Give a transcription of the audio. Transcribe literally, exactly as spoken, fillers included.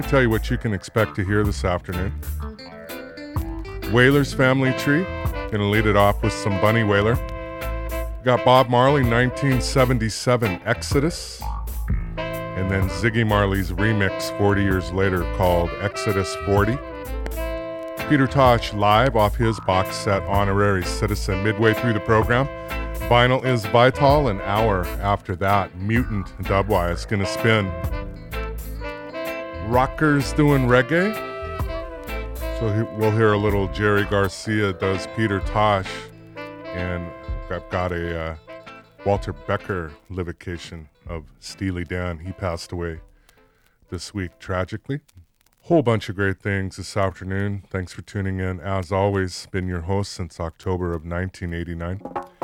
I'll tell you what you can expect to hear this afternoon. Whaler's Family Tree. Gonna lead it off with some Bunny Wailer. Got Bob Marley, nineteen seventy-seven Exodus. And then Ziggy Marley's remix forty years later called Exodus forty. Peter Tosh live off his box set Honorary Citizen midway through the program. Vinyl is Vital. An hour after that, Mutant Dubwise gonna spin. Rockers doing reggae. So he, we'll hear a little Jerry Garcia does Peter Tosh. And I've got a uh, Walter Becker livocation of Steely Dan. He passed away this week, tragically. Whole bunch of great things this afternoon. Thanks for tuning in. As always, been your host since October of nineteen eighty-nine.